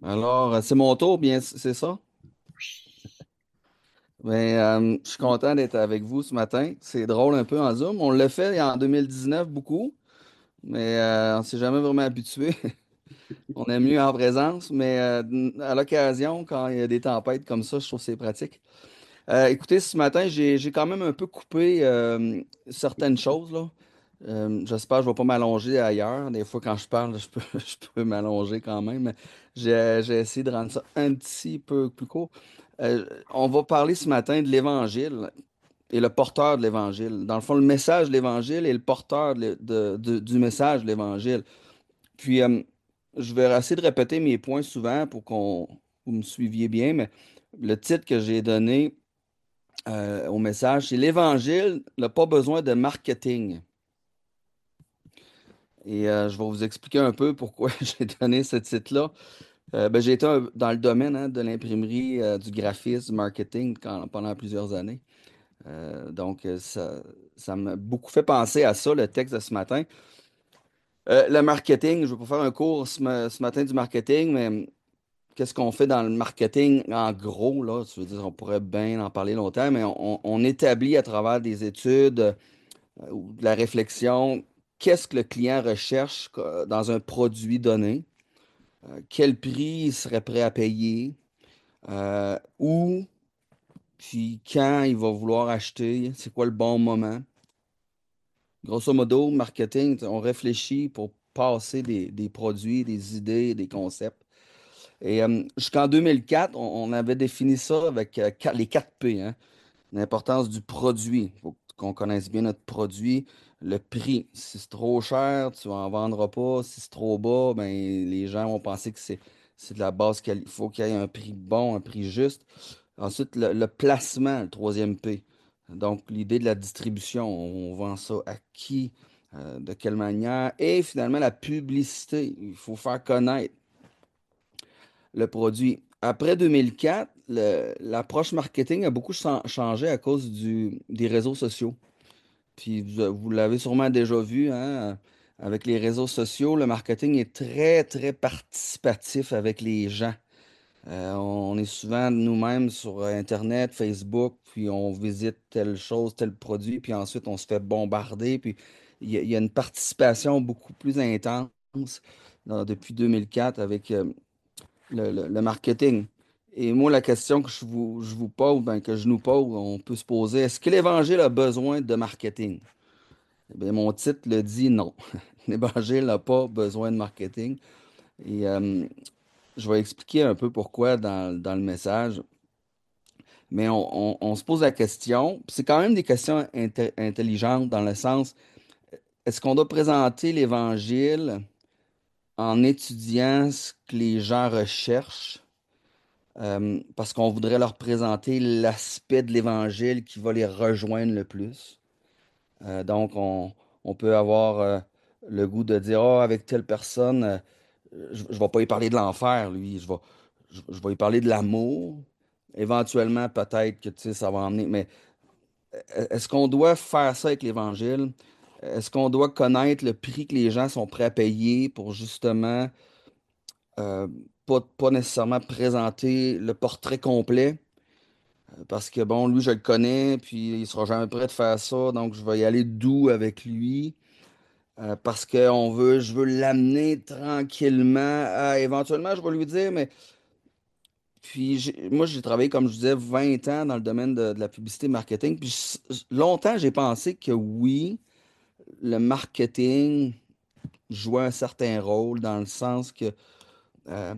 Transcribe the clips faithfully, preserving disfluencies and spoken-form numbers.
Alors, euh, c'est mon tour, bien, c'est ça? Ben, euh, je suis content d'être avec vous ce matin. C'est drôle un peu en Zoom. On l'a fait en deux mille dix-neuf beaucoup, mais euh, on s'est jamais vraiment habitué. On aime mieux en présence, mais euh, à l'occasion, quand il y a des tempêtes comme ça, je trouve que c'est pratique. Euh, écoutez, ce matin, j'ai, j'ai quand même un peu coupé euh, certaines choses, là. Euh, j'espère que je ne vais pas m'allonger ailleurs. Des fois, quand je parle, je peux, je peux m'allonger quand même. Mais j'ai, j'ai essayé de rendre ça un petit peu plus court. Euh, on va parler ce matin de l'Évangile et le porteur de l'Évangile. Dans le fond, le message de l'Évangile et le porteur de l'é- de- de- du message de l'Évangile. Puis, euh, je vais essayer de répéter mes points souvent pour qu'on vous me suiviez bien, mais le titre que j'ai donné euh, au message, c'est l'Évangile n'a pas besoin de marketing. Et euh, je vais vous expliquer un peu pourquoi j'ai donné ce titre-là. Euh, ben, j'ai été un- dans le domaine hein, de l'imprimerie, euh, du graphisme, du marketing quand- pendant plusieurs années. Euh, donc, euh, ça, ça m'a beaucoup fait penser à ça, le texte de ce matin. Euh, le marketing, je vais pas faire un cours ce, ma- ce matin du marketing, mais qu'est-ce qu'on fait dans le marketing en gros, là? Tu veux dire, on pourrait bien en parler longtemps, mais on, on établit à travers des études euh, ou de la réflexion, qu'est-ce que le client recherche euh, dans un produit donné, euh, quel prix il serait prêt à payer, euh, où, puis quand il va vouloir acheter, c'est quoi le bon moment. Grosso modo, marketing, on réfléchit pour passer des, des produits, des idées, des concepts. Et euh, jusqu'en deux mille quatre, on, on avait défini ça avec euh, quatre- les quatre P, hein. L'importance du produit. Il faut qu'on connaisse bien notre produit. Le prix. Si c'est trop cher, tu en vendras pas. Si c'est trop bas, ben, les gens vont penser que c'est c'est de la base quali- Il faut qu'il y ait un prix bon, un prix juste. Ensuite, le, le placement, le troisième P. Donc, l'idée de la distribution. On vend ça à qui, euh, de quelle manière. Et finalement, la publicité. Il faut faire connaître le produit. Après deux mille quatre, le- l'approche marketing a beaucoup chan- changé à cause du, des réseaux sociaux. Puis vous, vous l'avez sûrement déjà vu, hein, avec les réseaux sociaux, le marketing est très, très participatif avec les gens. Euh, on est souvent nous-mêmes sur Internet, Facebook, puis on visite telle chose, tel produit, puis ensuite on se fait bombarder. Puis il y, a il y a une participation beaucoup plus intense là, depuis deux mille quatre avec euh, le, le- le marketing. Et moi, la question que je vous, je vous pose, ben, que je nous pose, on peut se poser, est-ce que l'Évangile a besoin de marketing? Eh bien, mon titre le dit non. L'Évangile n'a pas besoin de marketing. Et euh, je vais expliquer un peu pourquoi dans, dans le message. Mais on, on- on se pose la question, puis c'est quand même des questions inte- intelligentes dans le sens, est-ce qu'on doit présenter l'Évangile en étudiant ce que les gens recherchent? Euh, parce qu'on voudrait leur présenter l'aspect de l'Évangile qui va les rejoindre le plus. Euh, donc, on, on peut avoir euh, le goût de dire, oh, avec telle personne, euh, je ne vais pas y parler de l'enfer, lui, je vais, je, je vais y parler de l'amour. Éventuellement, peut-être que tu sais, ça va emmener. Mais e- est-ce qu'on doit faire ça avec l'Évangile? Est-ce qu'on doit connaître le prix que les gens sont prêts à payer pour justement euh, pas, pas nécessairement présenter le portrait complet? Parce que bon, lui, je le connais, puis il sera jamais prêt de faire ça, donc je vais y aller doux avec lui. Euh, parce que on veut, je veux l'amener tranquillement. à- éventuellement, je vais lui dire, mais puis j'ai- moi, j'ai travaillé, comme je disais, vingt ans dans le domaine de, de la publicité marketing. Puis je- longtemps, j'ai pensé que oui, le marketing jouait un certain rôle dans le sens que, euh,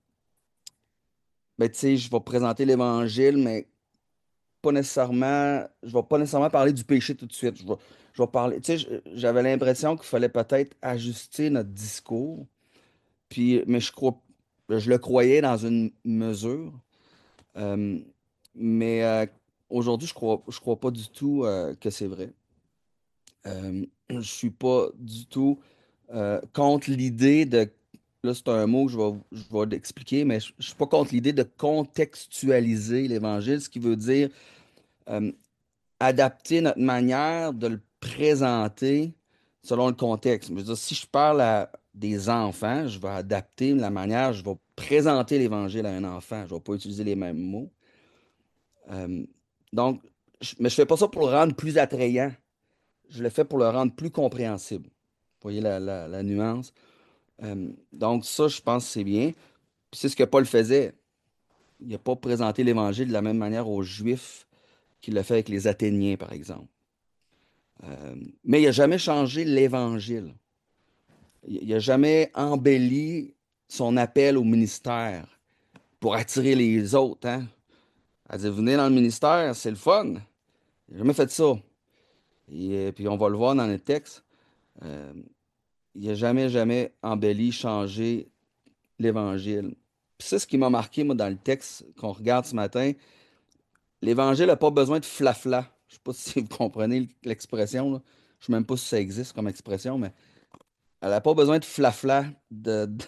ben, tu sais, je vais présenter l'Évangile, mais pas nécessairement, je vais pas nécessairement parler du péché tout de suite. Je vais, je vais parler, tu sais, je- j'avais l'impression qu'il fallait peut-être ajuster notre discours, puis, mais je crois, je le croyais dans une mesure. Euh, mais euh, aujourd'hui, je crois, je crois pas du tout euh, que c'est vrai. Euh, je suis pas du tout euh, contre l'idée de, là c'est un mot que je vais, je vais l'expliquer, mais je, je suis pas contre l'idée de contextualiser l'Évangile, ce qui veut dire euh, adapter notre manière de le présenter selon le contexte. Je veux dire, si je parle à des enfants, je vais adapter la manière, je vais présenter l'Évangile à un enfant. Je ne vais pas utiliser les mêmes mots. Euh, donc, je- mais je ne fais pas ça pour le rendre plus attrayant. Je le fais pour le rendre plus compréhensible. Vous voyez la, la- la nuance? Euh, donc, ça, je pense que c'est bien. Puis c'est ce que Paul faisait. Il n'a pas présenté l'Évangile de la même manière aux Juifs qu'il l'a fait avec les Athéniens, par exemple. Euh, mais il n'a jamais changé l'Évangile. Il n'a jamais embelli son appel au ministère pour attirer les autres, hein. Elle dit, venez dans le ministère, c'est le fun. Il n'a jamais fait ça. Et euh, puis on va le voir dans le texte. Euh, il n'a jamais, jamais embelli, changé l'Évangile. Puis c'est ce qui m'a marqué, moi, dans le texte qu'on regarde ce matin. L'Évangile n'a pas besoin de flafla. Je ne sais pas si vous comprenez l'expression, là. Je ne sais même pas si ça existe comme expression, mais elle n'a pas besoin de flafla, de, de-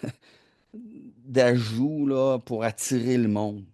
d'ajouts là, pour attirer le monde.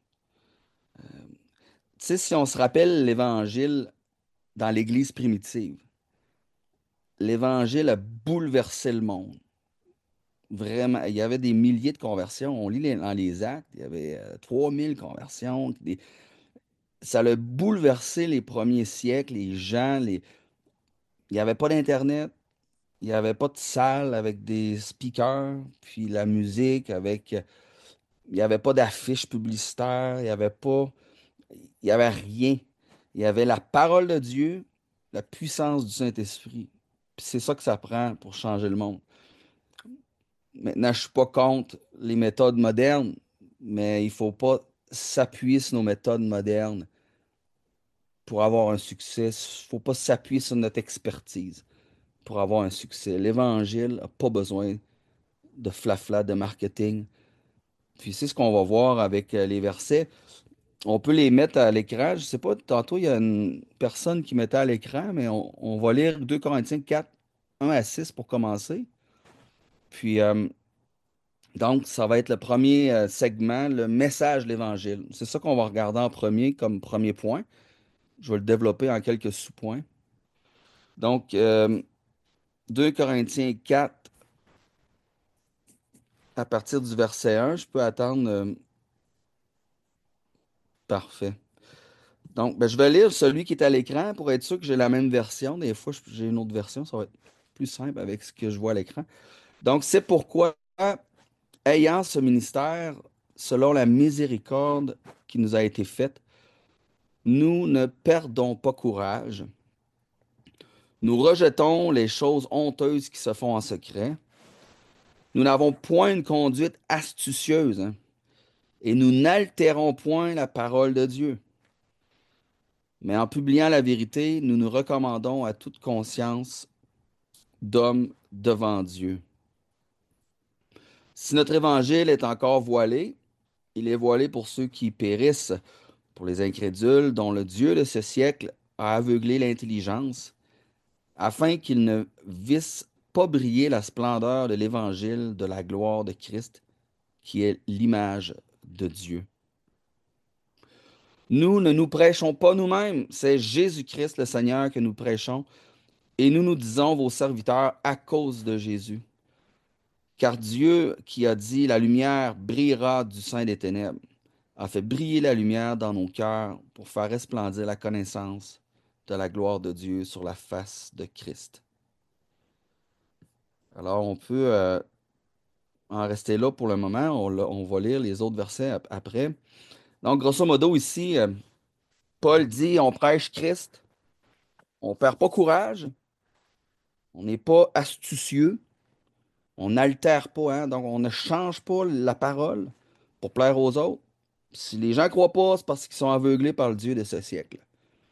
Tu sais, si on se rappelle l'Évangile dans l'Église primitive, l'Évangile a bouleversé le monde. Vraiment, il y avait des milliers de conversions. On lit les- dans les actes, il y avait euh, trois mille conversions. Des- Ça a bouleversé les premiers siècles, les gens. Les... Il n'y avait pas d'Internet, il n'y avait pas de salle avec des speakers, puis la musique avec... Il n'y avait pas d'affiches publicitaires, il n'y avait pas... Il n'y avait rien. Il y avait la parole de Dieu, la puissance du Saint-Esprit. Puis c'est ça que ça prend pour changer le monde. Maintenant, je ne suis pas contre les méthodes modernes, mais il ne faut pas s'appuyer sur nos méthodes modernes pour avoir un succès. Il ne faut pas s'appuyer sur notre expertise pour avoir un succès. L'Évangile n'a pas besoin de flafla, de marketing. Puis c'est ce qu'on va voir avec euh, les versets. On peut les mettre à l'écran. Je ne sais pas, tantôt, il y a une personne qui mettait à l'écran, mais on, on va lire deux Corinthiens quatre, un à six pour commencer. Puis, euh, donc, ça va être le premier euh, segment, le message de l'Évangile. C'est ça qu'on va regarder en premier comme premier point. Je vais le développer en quelques sous-points. Donc, euh, deux Corinthiens quatre, à partir du verset un, je peux attendre. euh, parfait. Donc, ben, je vais lire celui qui est à l'écran pour être sûr que j'ai la même version. Des fois, je- j'ai une autre version, ça va être plus simple avec ce que je vois à l'écran. Donc, c'est pourquoi, ayant ce ministère, selon la miséricorde qui nous a été faite, nous ne perdons pas courage. Nous rejetons les choses honteuses qui se font en secret. Nous n'avons point une conduite astucieuse, hein, et nous n'altérons point la parole de Dieu. Mais en publiant la vérité, nous nous recommandons à toute conscience d'homme devant Dieu. Si notre évangile est encore voilé, il est voilé pour ceux qui périssent, pour les incrédules, dont le Dieu de ce siècle a aveuglé l'intelligence, afin qu'ils ne vissent pas briller la splendeur de l'évangile de la gloire de Christ, qui est l'image de Dieu. Nous ne nous prêchons pas nous-mêmes, c'est Jésus-Christ le Seigneur que nous prêchons, et nous nous disons vos serviteurs à cause de Jésus. Car Dieu qui a dit la lumière brillera du sein des ténèbres, a fait briller la lumière dans nos cœurs pour faire resplendir la connaissance de la gloire de Dieu sur la face de Christ. Alors on peut euh, en rester là pour le moment. On, l'a- on va lire les autres versets ap- après. Donc, grosso modo, ici, euh, Paul dit, on prêche Christ, on perd pas courage, on n'est pas astucieux, on n'altère pas, hein, donc on ne change pas la parole pour plaire aux autres. Si les gens ne croient pas, c'est parce qu'ils sont aveuglés par le Dieu de ce siècle.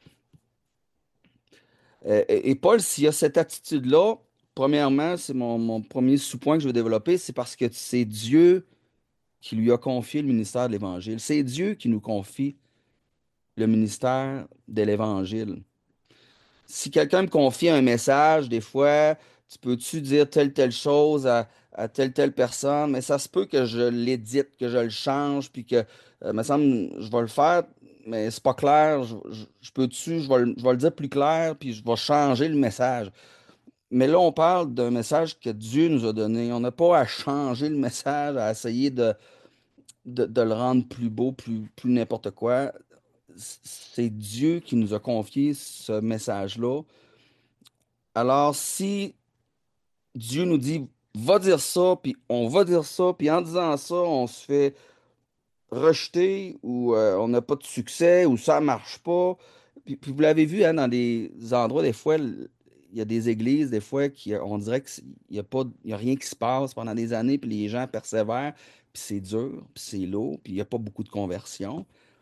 Euh, et, et Paul, s'il y a cette attitude-là, premièrement, c'est mon, mon premier sous-point que je veux développer, c'est parce que c'est Dieu qui lui a confié le ministère de l'Évangile. C'est Dieu qui nous confie le ministère de l'Évangile. Si quelqu'un me confie un message, des fois, tu peux-tu dire telle, telle chose à, à telle, telle personne, mais ça se peut que je l'édite, que je le change, puis que, euh, me semble, je vais le faire, mais c'est pas clair. Je, je- je peux-tu, je vais, le- je vais le dire plus clair, puis je vais changer le message. Mais là, on parle d'un message que Dieu nous a donné. On n'a pas à changer le message, à essayer de, de, de le rendre plus beau, plus, plus n'importe quoi. C'est Dieu qui nous a confié ce message-là. Alors, si Dieu nous dit, va dire ça, puis on va dire ça, puis en disant ça, on se fait rejeter ou euh, on n'a pas de succès ou ça marche pas. Puis, puis vous l'avez vu, hein, dans des endroits, des fois, l- il y a des églises, des fois, qui, on dirait qu'il n'y a pas, il y a rien qui se passe pendant des années, puis les gens persévèrent, puis c'est dur, puis c'est lourd, puis il n'y a pas beaucoup de conversion.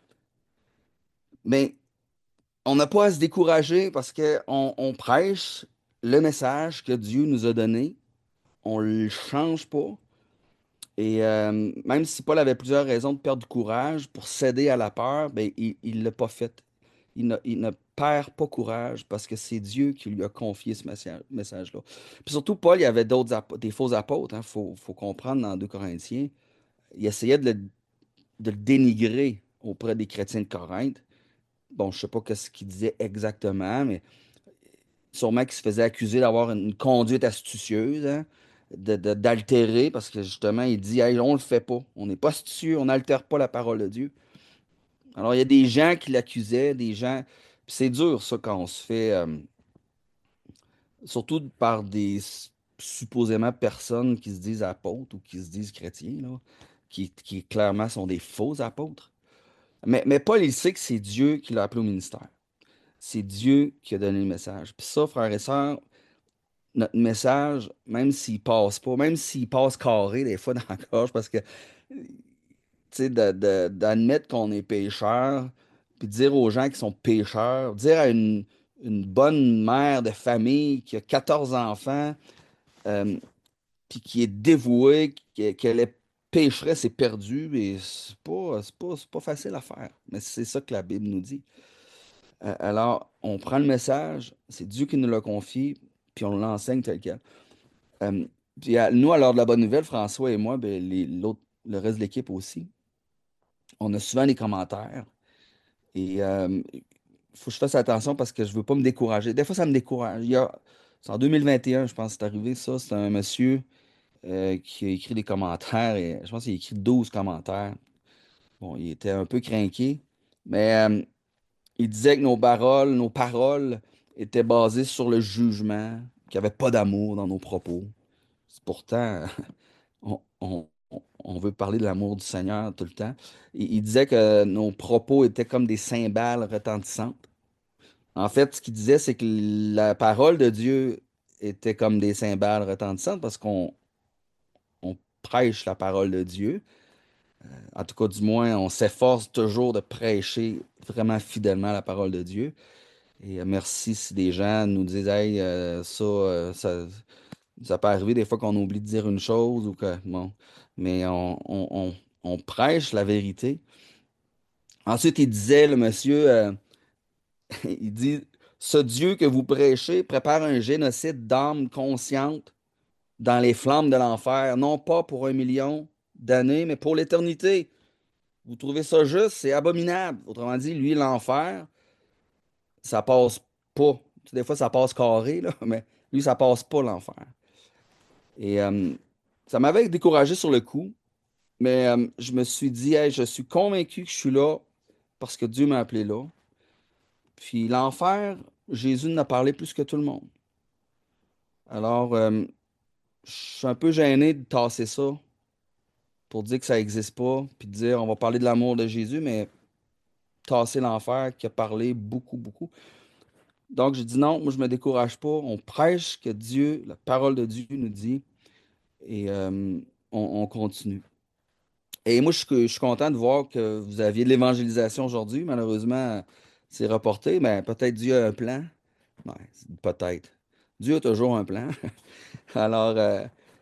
Mais on n'a pas à se décourager parce qu'on on prêche le message que Dieu nous a donné. On ne le change pas. Et euh, même si Paul avait plusieurs raisons de perdre du courage pour céder à la peur, ben, il ne l'a pas fait. Il ne, il ne perd pas courage parce que c'est Dieu qui lui a confié ce messa- message-là. Puis surtout, Paul, il y avait d'autres apo- des faux apôtres. Il faut, faut comprendre dans deux Corinthiens. Il essayait de le, de le dénigrer auprès des chrétiens de Corinthe. Bon, je ne sais pas ce qu'il disait exactement, mais sûrement qu'il se faisait accuser d'avoir une conduite astucieuse, hein, de, de- d'altérer, parce que justement, il dit, hey, on le fait pas. On n'est pas astucieux, on n'altère pas la parole de Dieu. Alors, il y a des gens qui l'accusaient, des gens. Puis c'est dur, ça, quand on se fait, euh, surtout par des s- supposément personnes qui se disent apôtres ou qui se disent chrétiens, là, qui, qui clairement sont des faux apôtres. Mais, mais Paul, il sait que c'est Dieu qui l'a appelé au ministère. C'est Dieu qui a donné le message. Puis ça, frères et sœurs, notre message, même s'il passe pas, même s'il passe carré des fois dans la gorge, parce que, tu sais, de- de- d'admettre qu'on est pécheur, puis dire aux gens qui sont pécheurs, dire à une, une bonne mère de famille qui a quatorze enfants, euh, puis qui est dévouée, qui- qu'elle est pécheresse et perdue, et c'est pas, c'est pas, c'est pas facile à faire. Mais c'est ça que la Bible nous dit. Euh, alors, on prend le message, c'est Dieu qui nous l'a confié, puis on l'enseigne tel quel. Euh, puis à- nous, à l'heure de la bonne nouvelle, François et moi, ben, les, l'autre, le reste de l'équipe aussi, on a souvent des commentaires. Et il faut que je fasse attention parce que je veux pas me décourager. Des fois, ça me décourage. Il y a, c'est en deux mille vingt et un, je pense que c'est arrivé ça. C'est un monsieur euh, qui a écrit des commentaires et je pense qu'il a écrit douze commentaires. Bon, il était un peu craqué, mais euh, il disait que nos paroles, nos paroles étaient basées sur le jugement, qu'il n'y avait pas d'amour dans nos propos. Pourtant, on, on- on- on veut parler de l'amour du Seigneur tout le temps. Il, il disait que nos propos étaient comme des cymbales retentissantes. En fait, ce qu'il disait, c'est que la parole de Dieu était comme des cymbales retentissantes parce qu'on on prêche la parole de Dieu. En tout cas, du moins, on s'efforce toujours de prêcher vraiment fidèlement la parole de Dieu. Et euh, merci si des gens nous disent, hey, euh, ça, euh, ça, ça peut arriver des fois qu'on oublie de dire une chose ou que, bon, mais on, on- on- on prêche la vérité. Ensuite, il disait, le monsieur, euh, il dit, ce Dieu que vous prêchez prépare un génocide d'âmes conscientes dans les flammes de l'enfer, non pas pour un million d'années, mais pour l'éternité. Vous trouvez ça juste? C'est abominable. Autrement dit, lui, l'enfer, ça passe pas. Tu sais, des fois, ça passe carré, là, mais lui, ça passe pas l'enfer. Et euh, ça m'avait découragé sur le coup. Mais euh, je me suis dit, hey, je suis convaincu que je suis là parce que Dieu m'a appelé là. Puis l'enfer, Jésus en a parlé plus que tout le monde. Alors, euh, je suis un peu gêné de tasser ça pour dire que ça n'existe pas, puis de dire on va parler de l'amour de Jésus, mais tasser l'enfer qui a parlé beaucoup, beaucoup. Donc, j'ai dit non, moi je me décourage pas. On prêche que Dieu, la parole de Dieu nous dit, et euh, on, on continue. Et moi, je suis, je suis content de voir que vous aviez de l'évangélisation aujourd'hui. Malheureusement, c'est reporté, mais peut-être Dieu a un plan. Ouais, c'est- peut-être. Dieu a toujours un plan. Alors, euh,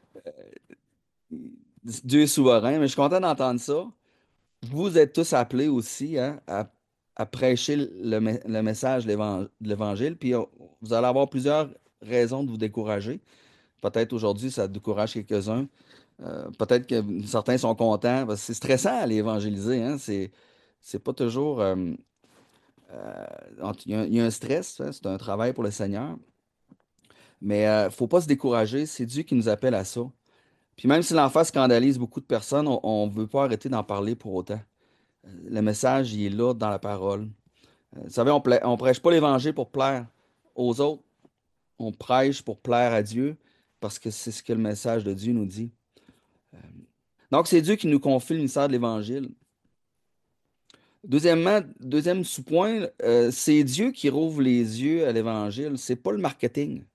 Dieu est souverain, mais je suis content d'entendre ça. Vous êtes tous appelés aussi, hein, à, à prêcher le, me- le message de l'évan- de l'Évangile, puis on- vous allez avoir plusieurs raisons de vous décourager. Peut-être aujourd'hui, ça décourage quelques-uns. Euh, peut-être que certains sont contents, parce que c'est stressant à évangéliser, hein. C'est, c'est pas toujours. euh, euh, il y a, un il y a un stress, hein, c'est un travail pour le Seigneur. Mais euh, faut pas se décourager, c'est Dieu qui nous appelle à ça. Puis même si l'enfer scandalise beaucoup de personnes, on ne veut pas arrêter d'en parler pour autant. Euh, Le message, il est là dans la parole. Euh, Vous savez, on, pla- on prêche pas l'Évangile pour plaire aux autres, on prêche pour plaire à Dieu, parce que c'est ce que le message de Dieu nous dit. Donc, c'est Dieu qui nous confie le ministère de l'Évangile. Deuxièmement, deuxième sous-point, euh, c'est Dieu qui rouvre les yeux à l'Évangile, c'est pas le marketing.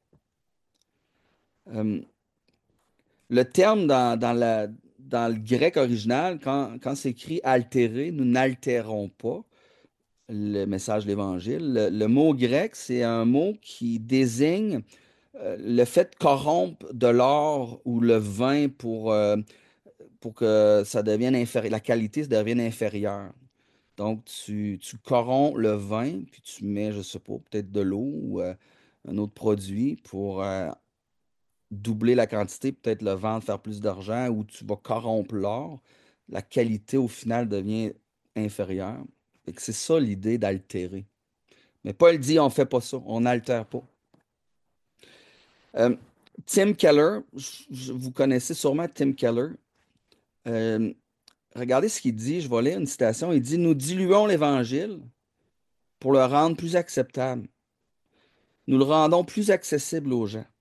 Euh, le terme dans, dans la, dans le grec original, quand, quand c'est écrit altérer, nous n'altérons pas le message de l'Évangile. Le, le mot grec, c'est un mot qui désigne euh, le fait de corrompre de l'or ou le vin pour, euh, pour que ça devienne inférieur, la qualité se devienne inférieure. Donc, tu, tu corromps le vin, puis tu mets, je sais pas, peut-être de l'eau ou euh, un autre produit pour euh, doubler la quantité, peut-être le vendre, faire plus d'argent, ou tu vas corrompre l'or. La qualité, au final, devient inférieure. Fait que c'est ça l'idée d'altérer. Mais Paul dit, on fait pas ça, on n'altère pas. Euh, Tim Keller, je- je- vous connaissez sûrement Tim Keller. Euh, Regardez ce qu'il dit, je vais lire une citation. Il dit, nous diluons l'Évangile pour le rendre plus acceptable. Nous le rendons plus accessible aux gens.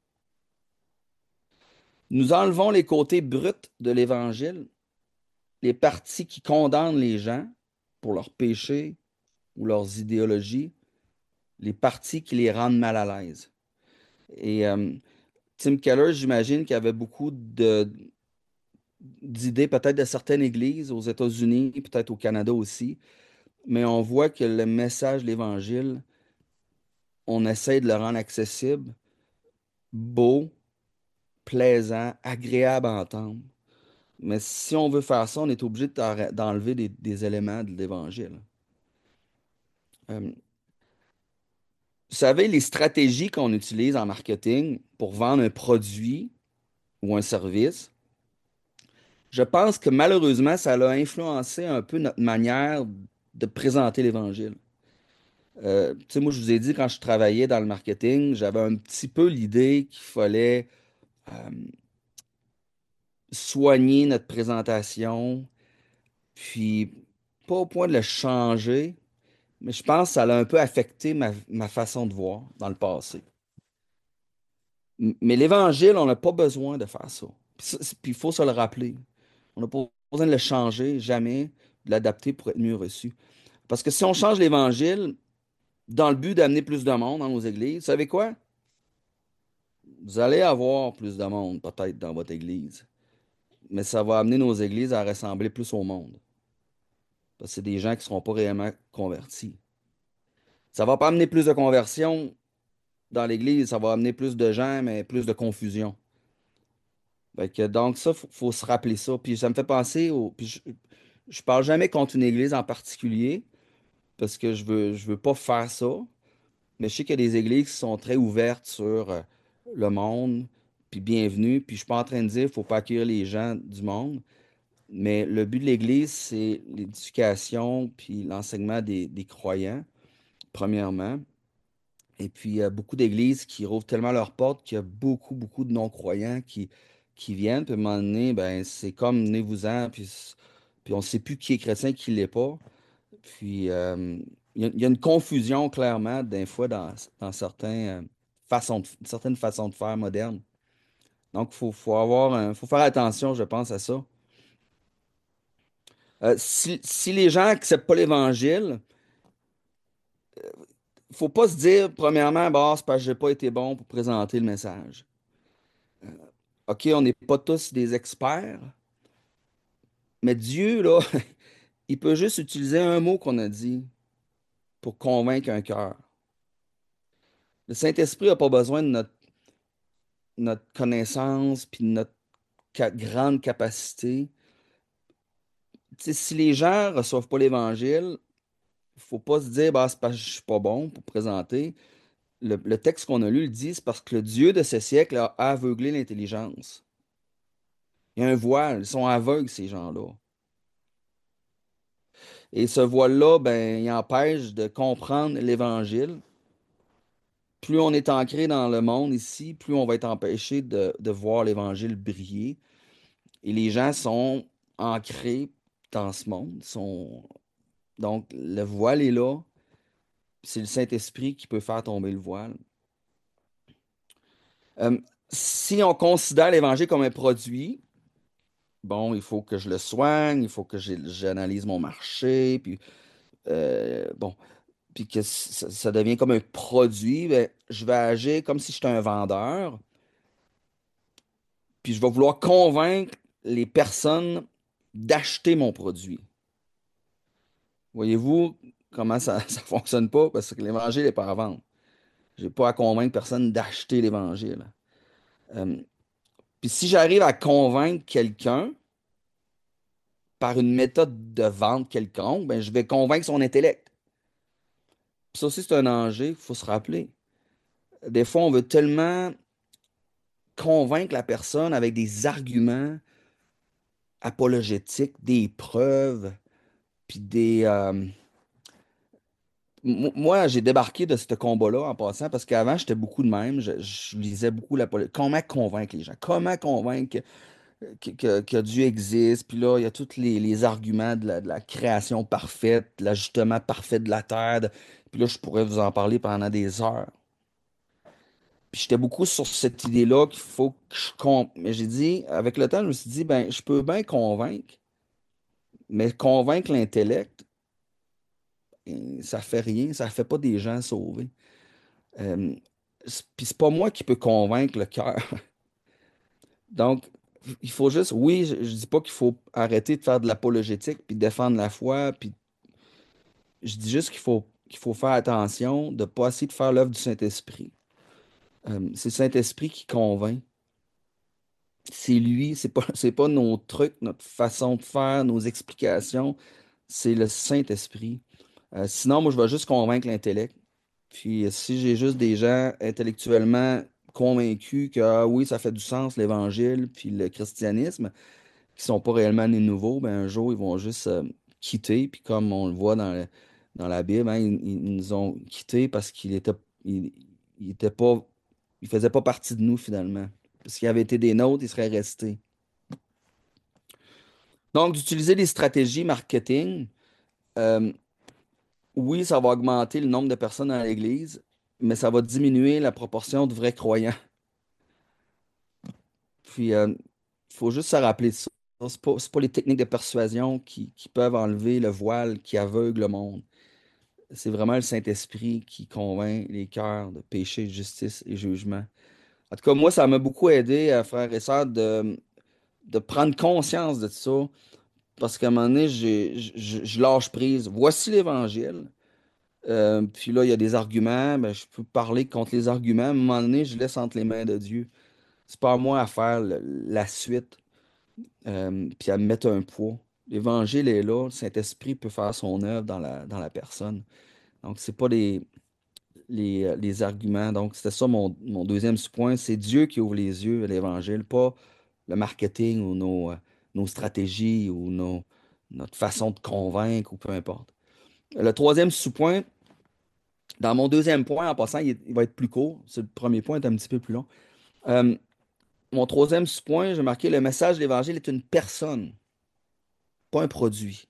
Nous enlevons les côtés bruts de l'Évangile, les parties qui condamnent les gens pour leurs péchés ou leurs idéologies, les parties qui les rendent mal à l'aise. Et euh, Tim Keller, j'imagine qu'il y avait beaucoup de, d'idées peut-être de certaines églises aux États-Unis, peut-être au Canada aussi, mais on voit que le message de l'Évangile, on essaie de le rendre accessible, beau, plaisant, agréable à entendre. Mais si on veut faire ça, on est obligé d'arr- d'enlever des, des éléments de l'Évangile. Euh, Vous savez, les stratégies qu'on utilise en marketing pour vendre un produit ou un service, je pense que malheureusement, ça a influencé un peu notre manière de présenter l'Évangile. Euh, tu sais, moi, je vous ai dit, quand je travaillais dans le marketing, j'avais un petit peu l'idée qu'il fallait euh, soigner notre présentation, puis pas au point de le changer, mais je pense que ça a un peu affecté ma, ma façon de voir dans le passé. M- Mais l'Évangile, on n'a pas besoin de faire ça. Puis ça, c'est- puis il faut se le rappeler. On n'a pas besoin de le changer, jamais, de l'adapter pour être mieux reçu. Parce que si on change l'Évangile dans le but d'amener plus de monde dans nos églises, vous savez quoi? Vous allez avoir plus de monde, peut-être, dans votre église. Mais ça va amener nos églises à ressembler plus au monde. Parce que c'est des gens qui ne seront pas réellement convertis. Ça va pas amener plus de conversion dans l'église, ça va amener plus de gens, mais plus de confusion. Fait que, donc, ça, faut, faut se rappeler ça. Puis ça me fait penser au. Puis je, je parle jamais contre une église en particulier, parce que je veux, je veux pas faire ça. Mais je sais qu'il y a des églises qui sont très ouvertes sur euh, le monde, puis bienvenue. Puis je suis pas en train de dire qu'il faut pas accueillir les gens du monde. Mais le but de l'Église, c'est l'éducation puis l'enseignement des, des croyants, premièrement. Et puis, il y a beaucoup d'églises qui rouvrent tellement leurs portes qu'il y a beaucoup, beaucoup de non-croyants qui, qui viennent. Puis à un moment donné, ben, c'est comme venez-vous-en, puis, c- puis on ne sait plus qui est chrétien, qui ne l'est pas. Puis, euh, il y, a il y a une confusion, clairement, des fois, dans, dans certains, euh, façons de- certaines façons de faire modernes. Donc, il faut, faut avoir un- faut faire attention, je pense, à ça. Euh, si, si les gens n'acceptent pas l'Évangile, il ne faut pas se dire, premièrement, bah, c'est parce que je n'ai pas été bon pour présenter le message. OK, on n'est pas tous des experts, mais Dieu, là, il peut juste utiliser un mot qu'on a dit pour convaincre un cœur. Le Saint-Esprit n'a pas besoin de notre, notre connaissance puis de notre ca- grande capacité. Tu sais, si les gens ne reçoivent pas l'Évangile, il ne faut pas se dire, bah, c'est parce que je ne suis pas bon pour présenter. Le, le texte qu'on a lu le dit, c'est parce que le Dieu de ce siècle a aveuglé l'intelligence. Il y a un voile, ils sont aveugles, ces gens-là. Et ce voile-là, ben, il empêche de comprendre l'Évangile. plus on est ancré dans le monde ici, plus on va être empêché de, de voir l'Évangile briller. Et les gens sont ancrés dans ce monde. Sont... Donc, le voile est là. C'est le Saint-Esprit qui peut faire tomber le voile. Euh, Si on considère l'Évangile comme un produit, bon, il faut que je le soigne, il faut que j'ai- j'analyse mon marché, puis euh, bon, puis que ça, ça devient comme un produit, ben, je vais agir comme si j'étais un vendeur, puis je vais vouloir convaincre les personnes d'acheter mon produit. Voyez-vous comment ça ne fonctionne pas? Parce que l'Évangile n'est pas à vendre. Je n'ai pas à convaincre personne d'acheter l'Évangile. Euh, puis si j'arrive à convaincre quelqu'un par une méthode de vente quelconque, ben, je vais convaincre son intellect. Puis ça aussi, c'est un danger, il faut se rappeler. Des fois, on veut tellement convaincre la personne avec des arguments apologétiques, des preuves, puis des... euh, m- Moi, j'ai débarqué de ce combat-là en passant parce qu'avant, j'étais beaucoup de même. Je, je lisais beaucoup la politique. Comment convaincre les gens? Comment convaincre que, que- que Dieu existe? Puis là, il y a tous les, les arguments de la, de la création parfaite, de l'ajustement parfait de la terre. de- Puis là, je pourrais vous en parler pendant des heures. Puis j'étais beaucoup sur cette idée-là qu'il faut que je compte. Mais j'ai dit, avec le temps, je me suis dit, ben, je peux bien convaincre, mais convaincre l'intellect, eh, ça fait rien, ça fait pas des gens sauvés. Euh, c'est- Puis c'est pas moi qui peux convaincre le cœur. Donc, il faut juste, oui, je, je dis pas qu'il faut arrêter de faire de l'apologétique puis défendre la foi, puis je dis juste qu'il faut, qu'il faut faire attention de pas essayer de faire l'œuvre du Saint-Esprit. Euh, c'est le Saint-Esprit qui convainc. C'est lui, c'est pas, c'est pas nos trucs, notre façon de faire, nos explications, c'est le Saint-Esprit. Euh, sinon, moi, je vais juste convaincre l'intellect. Puis euh, si j'ai juste des gens intellectuellement convaincus que ah oui, ça fait du sens, l'Évangile, puis le christianisme, qui sont pas réellement nés nouveaux, ben un jour, ils vont juste euh, quitter. Puis comme on le voit dans, le- dans la Bible, hein, ils, ils nous ont quittés parce qu'ils étaient, ils, ils étaient pas, ils faisaient pas partie de nous finalement. Parce qu'ils avaient été des nôtres, ils seraient restés. Donc, d'utiliser des stratégies marketing, euh, oui, ça va augmenter le nombre de personnes dans l'Église, mais ça va diminuer la proportion de vrais croyants. Puis, il faut juste se rappeler de ça. C'est pas, c'est pas les techniques de persuasion qui, qui peuvent enlever le voile qui aveugle le monde. C'est vraiment le Saint-Esprit qui convainc les cœurs de péché, justice et jugement. En tout cas, moi, ça m'a beaucoup aidé, euh, frères et sœurs, de, de prendre conscience de ça. Parce qu'à un moment donné, j'ai- je je lâche prise. Voici l'Évangile. Euh, puis là, il y a des arguments. Ben, je peux parler contre les arguments. À un moment donné, je laisse entre les mains de Dieu. C'est pas à moi à faire le- la suite, euh, puis à me mettre un poids. L'Évangile est là. Le Saint-Esprit peut faire son œuvre dans la, dans la personne. Donc, c'est pas les, les, euh, les arguments. Donc, c'était ça mon, mon deuxième point. C'est Dieu qui ouvre les yeux à l'Évangile, pas le marketing ou nos, euh, nos stratégies ou nos, notre façon de convaincre ou peu importe. Le troisième sous-point, dans mon deuxième point, en passant, il, est- il va être plus court. C'est le premier point est un petit peu plus long. Euh, Mon troisième sous-point, j'ai marqué le message de l'Évangile est une personne, pas un produit.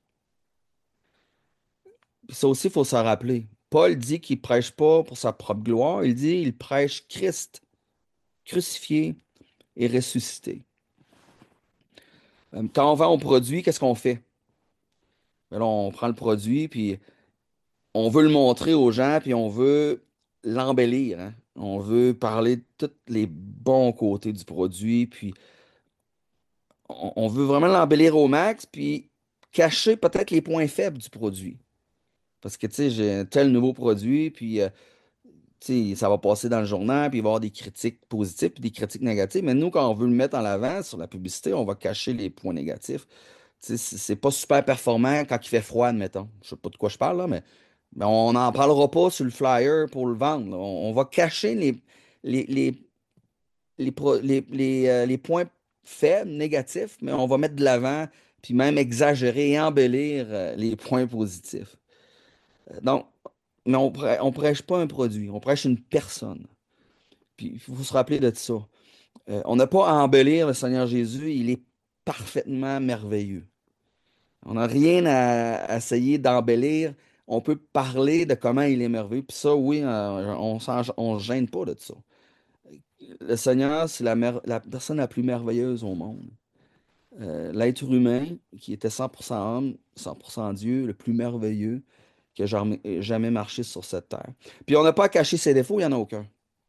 Puis ça aussi, il faut s'en rappeler. Paul dit qu'il prêche pas pour sa propre gloire. Il dit il prêche Christ, crucifié et ressuscité. Euh, Quand on vend un produit, qu'est-ce qu'on fait? Ben là, on prend le produit, puis on veut le montrer aux gens, puis on veut l'embellir, hein. On veut parler de tous les bons côtés du produit, puis on, on veut vraiment l'embellir au max, puis cacher peut-être les points faibles du produit. Parce que, tu sais, j'ai un tel nouveau produit, puis, euh, tu sais, ça va passer dans le journal, puis il va y avoir des critiques positives, puis des critiques négatives. Mais nous, quand on veut le mettre en avant sur la publicité, on va cacher les points négatifs. Tu sais, c'est c'est pas super performant quand il fait froid, admettons. Je sais pas de quoi je parle, là, mais, mais on n'en parlera pas sur le flyer pour le vendre, là. On, on va cacher les, les, les, les, pro- les, les, euh, les points faibles, négatifs, mais on va mettre de l'avant, puis même exagérer et embellir euh, les points positifs. Euh, Donc, mais on prê- on prêche pas un produit, on prêche une personne. Puis il faut se rappeler de ça. Euh, on n'a pas à embellir le Seigneur Jésus, il est parfaitement merveilleux. On n'a rien à, à essayer d'embellir. On peut parler de comment il est merveilleux. Puis ça, oui, euh, on s'en- on se gêne pas de ça. Le Seigneur, c'est la, mer- la personne la plus merveilleuse au monde. Euh, l'être humain, qui était cent pour cent homme, cent pour cent Dieu, le plus merveilleux qui a jamais, jamais marché sur cette terre. Puis on n'a pas à cacher ses défauts, il n'y en a aucun.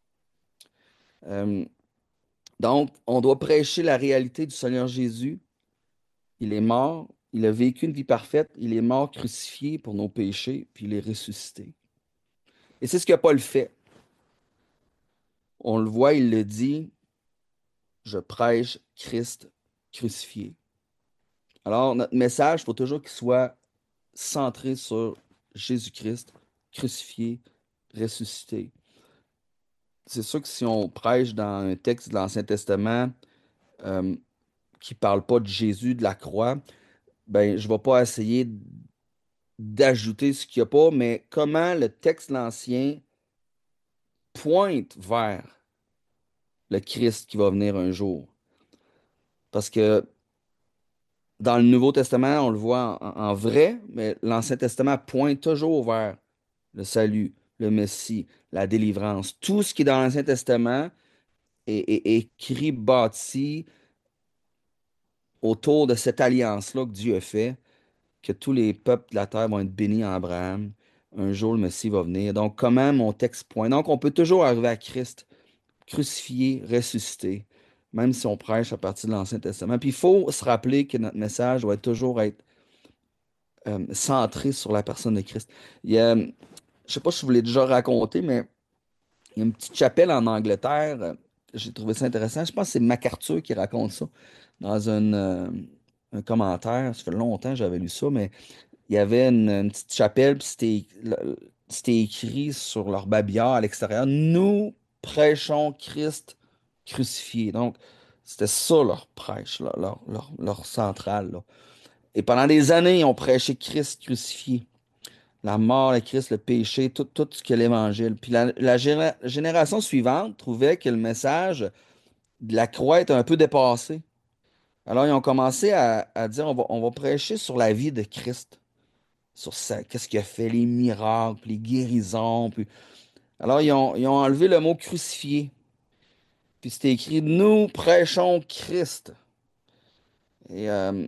Euh, donc, on doit prêcher la réalité du Seigneur Jésus. Il est mort, il a vécu une vie parfaite, il est mort crucifié pour nos péchés, puis il est ressuscité. Et c'est ce que Paul fait. On le voit, il le dit, je prêche Christ crucifié. Alors, notre message, il faut toujours qu'il soit centré sur Jésus-Christ crucifié, ressuscité. C'est sûr que si on prêche dans un texte de l'Ancien Testament euh, qui ne parle pas de Jésus, de la croix, ben, je ne vais pas essayer d'ajouter ce qu'il n'y a pas, mais comment le texte de l'Ancien pointe vers le Christ qui va venir un jour. Parce que dans le Nouveau Testament, on le voit en, en vrai, mais l'Ancien Testament pointe toujours vers le salut, le Messie, la délivrance. Tout ce qui est dans l'Ancien Testament est, est- est écrit, bâti autour de cette alliance-là que Dieu a fait, que tous les peuples de la terre vont être bénis en Abraham. Un jour, le Messie va venir. Donc, comment mon texte pointe? Donc, on peut toujours arriver à Christ, crucifié, ressuscité, même si on prêche à partir de l'Ancien Testament. Puis, il faut se rappeler que notre message doit toujours être euh, centré sur la personne de Christ. Il y a, je ne sais pas si je vous l'ai déjà raconté, mais il y a une petite chapelle en Angleterre. euh, J'ai trouvé ça intéressant. Je pense que c'est MacArthur qui raconte ça dans un, euh, un commentaire. Ça fait longtemps que j'avais lu ça, mais il y avait une, une petite chapelle, puis c'était le- c'était écrit sur leur babillard à l'extérieur. Nous prêchons Christ crucifié. Donc, c'était ça leur prêche, leur, leur, leur- leur centrale, là. Et pendant des années, ils ont prêché Christ crucifié. La mort, le Christ, le péché, tout, tout ce que l'Évangile. Puis la, la géné- génération suivante trouvait que le message de la croix était un peu dépassé. Alors, ils ont commencé à, à dire, on va, on va prêcher sur la vie de Christ, sur ça, qu'est-ce qu'il a fait, les miracles, les guérisons. Puis... Alors, ils ont, ils ont enlevé le mot crucifié. Puis c'était écrit, nous prêchons Christ. Et euh,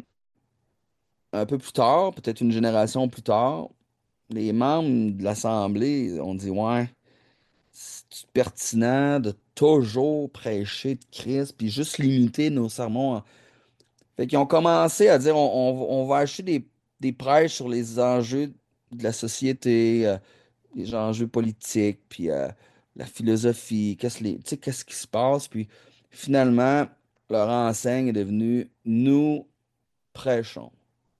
un peu plus tard, peut-être une génération plus tard, les membres de l'Assemblée ont dit, ouais, c'est pertinent de toujours prêcher de Christ, puis juste limiter nos sermons. en- Fait qu'ils ont commencé à dire, on, on- on va acheter des, des prêches sur les enjeux de la société, euh, les enjeux politiques, puis euh, la philosophie, qu'est-ce les, tu sais, qu'est-ce qui se passe. Puis finalement, leur enseigne est devenue nous prêchons.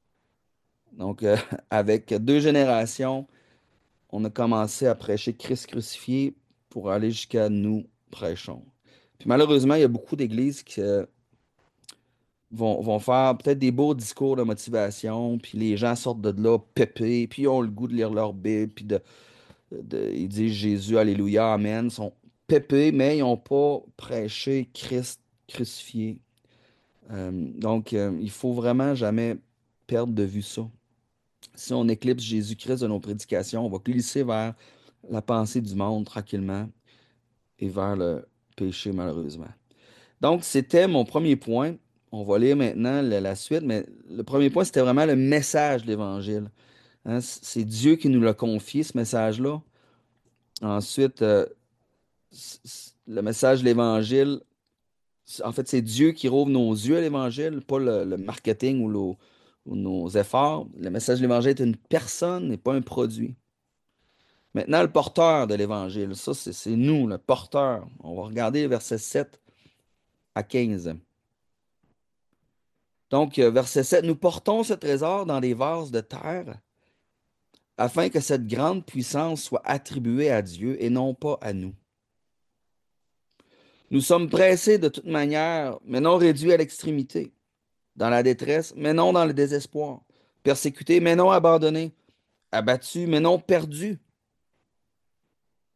Donc, euh, avec deux générations, on a commencé à prêcher Christ crucifié pour aller jusqu'à nous prêchons. Puis malheureusement, il y a beaucoup d'églises qui euh, vont, vont faire peut-être des beaux discours de motivation, puis les gens sortent de là pépés, puis ils ont le goût de lire leur Bible, puis de, de- ils disent Jésus, Alléluia, Amen, ils sont pépés, mais ils n'ont pas prêché Christ crucifié. Euh, donc, euh, il faut vraiment jamais perdre de vue ça. Si on éclipse Jésus-Christ de nos prédications, on va glisser vers la pensée du monde tranquillement et vers le péché, malheureusement. Donc, c'était mon premier point. On va lire maintenant la, la suite, mais le premier point, c'était vraiment le message de l'Évangile. Hein, c- c'est Dieu qui nous l'a confié, ce message-là. Ensuite, euh, c- c- le message de l'Évangile, c- en fait, c'est Dieu qui rouvre nos yeux à l'Évangile, pas le, le marketing ou, le- ou nos efforts. Le message de l'Évangile est une personne et pas un produit. Maintenant, le porteur de l'Évangile, ça, c'est c'est nous, le porteur. On va regarder les versets sept à quinze. Donc, euh, verset sept, nous portons ce trésor dans des vases de terre afin que cette grande puissance soit attribuée à Dieu et non pas à nous. Nous sommes pressés de toute manière, mais non réduits à l'extrémité, dans la détresse, mais non dans le désespoir, persécutés, mais non abandonnés, abattus, mais non perdus,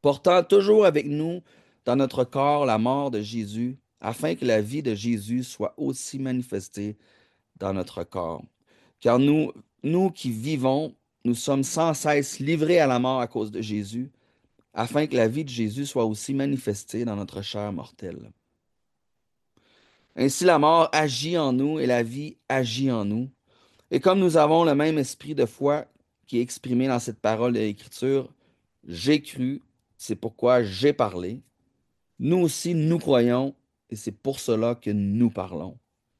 portant toujours avec nous dans notre corps la mort de Jésus, afin que la vie de Jésus soit aussi manifestée dans notre corps. Car nous, nous qui vivons, nous sommes sans cesse livrés à la mort à cause de Jésus, afin que la vie de Jésus soit aussi manifestée dans notre chair mortelle. Ainsi la mort agit en nous et la vie agit en nous. Et comme nous avons le même esprit de foi qui est exprimé dans cette parole de l'Écriture, j'ai cru, c'est pourquoi j'ai parlé. Nous aussi, nous croyons, et c'est pour cela que nous parlons.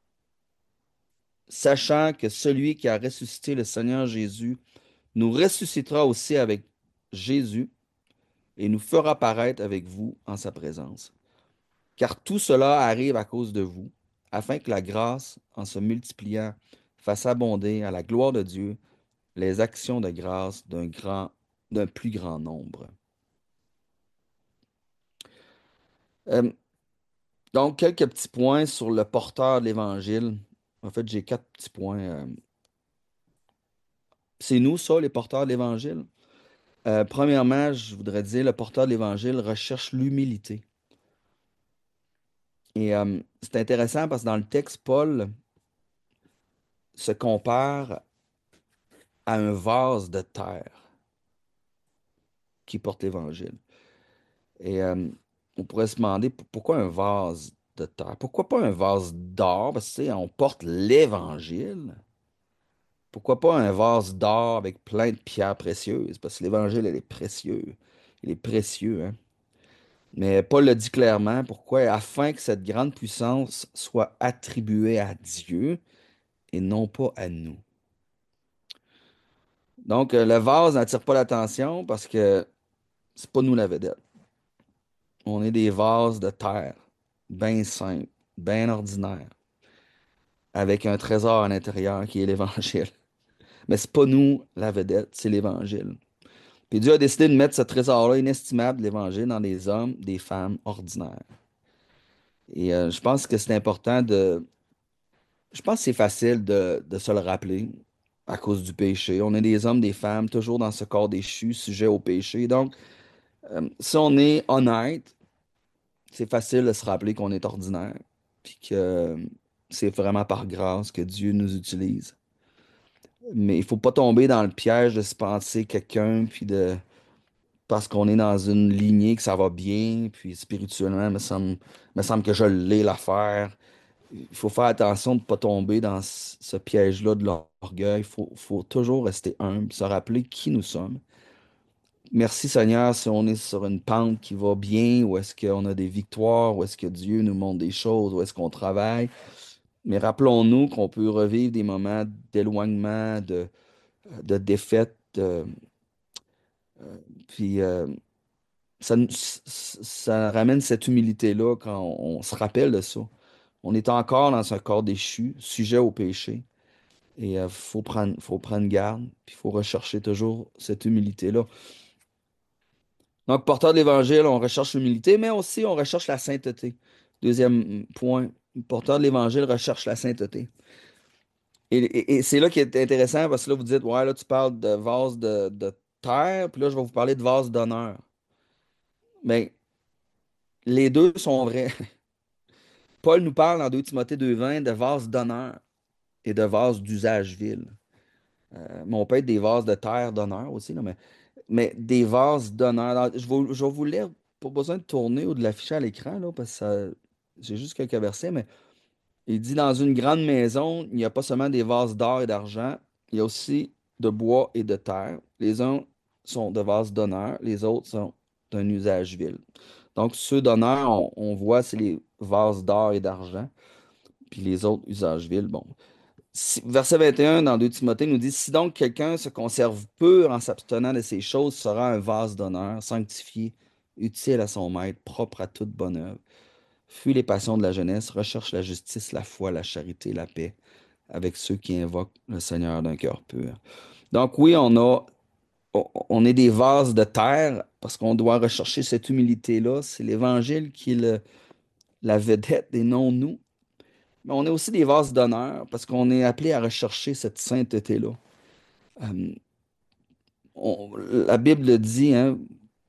Sachant que celui qui a ressuscité le Seigneur Jésus nous ressuscitera aussi avec Jésus et nous fera paraître avec vous en sa présence. Car tout cela arrive à cause de vous, afin que la grâce, en se multipliant, fasse abonder à la gloire de Dieu les actions de grâce d'un grand, d'un plus grand nombre. Euh, donc, quelques petits points sur le porteur de l'Évangile. En fait, j'ai quatre petits points. euh. C'est nous, ça, les porteurs de l'Évangile? Euh, premièrement, je voudrais dire, le porteur de l'Évangile recherche l'humilité. Et euh, c'est intéressant parce que dans le texte, Paul se compare à un vase de terre qui porte l'Évangile. Et euh, on pourrait se demander p- pourquoi un vase de terre? Pourquoi pas un vase d'or? Parce que, tu sais, on porte l'Évangile. Pourquoi pas un vase d'or avec plein de pierres précieuses? Parce que l'Évangile, elle est précieux. Il est précieux, hein? Mais Paul le dit clairement, pourquoi? Afin que cette grande puissance soit attribuée à Dieu et non pas à nous. Donc, euh, le vase n'attire pas l'attention parce que c'est pas nous la vedette. On est des vases de terre, bien simples, bien ordinaires, avec un trésor à l'intérieur qui est l'Évangile. Mais c'est pas nous la vedette, c'est l'Évangile. Puis Dieu a décidé de mettre ce trésor-là inestimable de l'Évangile dans des hommes, des femmes ordinaires. Et euh, je pense que c'est important de... Je pense que c'est facile de, de se le rappeler à cause du péché. On est des hommes, des femmes, toujours dans ce corps déchu, sujet au péché. Donc, euh, si on est honnête, c'est facile de se rappeler qu'on est ordinaire, puis que euh, c'est vraiment par grâce que Dieu nous utilise. Mais il faut pas tomber dans le piège de se penser quelqu'un, puis de parce qu'on est dans une lignée que ça va bien, puis spirituellement, il me semble, me semble que je l'ai l'affaire. Il faut faire attention de ne pas tomber dans ce ce piège-là de l'orgueil. Il faut, faut toujours rester humble, se rappeler qui nous sommes. Merci Seigneur si on est sur une pente qui va bien, ou est-ce qu'on a des victoires, ou est-ce que Dieu nous montre des choses, ou est-ce qu'on travaille. Mais rappelons-nous qu'on peut revivre des moments d'éloignement, de, de défaite, de- puis euh, ça, nous- s- s- ça ramène cette humilité-là quand on, on se rappelle de ça. On est encore dans un corps déchu, sujet au péché. Et il faut prendre, faut prendre garde, puis il faut rechercher toujours cette humilité-là. Donc, porteur de l'Évangile, on recherche l'humilité, mais aussi on recherche la sainteté. Deuxième point, porteur de l'Évangile recherche la sainteté. Et, et- et c'est là qui est intéressant, parce que là, vous dites, ouais, là, tu parles de vase de, de terre, puis là, je vais vous parler de vase d'honneur. Mais les deux sont vrais. Paul nous parle dans deux Timothée deux vingt de vase d'honneur et de vase d'usage vil. Euh, mais on peut être des vases de terre d'honneur aussi, là, mais Mais des vases d'honneur. Alors, Je vais, je vais vous lire, pas besoin de tourner ou de l'afficher à l'écran, là, parce que ça- j'ai juste quelques versets, mais il dit, dans une grande maison, il n'y a pas seulement des vases d'or et d'argent, il y a aussi de bois et de terre. Les uns sont de vases d'honneur, les autres sont d'un usage vil. Donc, ceux d'honneur, on, on voit, c'est les vases d'or et d'argent, puis les autres, usages vils, bon. Si- verset vingt et un dans deux Timothée nous dit, si donc quelqu'un se conserve pur en s'abstenant de ces choses, sera un vase d'honneur, sanctifié, utile à son maître, propre à toute bonne œuvre. Fuis les passions de la jeunesse, recherche la justice, la foi, la charité, la paix, avec ceux qui invoquent le Seigneur d'un cœur pur. Donc oui, on a, on on est des vases de terre parce qu'on doit rechercher cette humilité-là. C'est l'Évangile qui est le- la vedette et non nous. Mais on est aussi des vases d'honneur parce qu'on est appelé à rechercher cette sainteté-là. Euh, on- la Bible le dit, hein,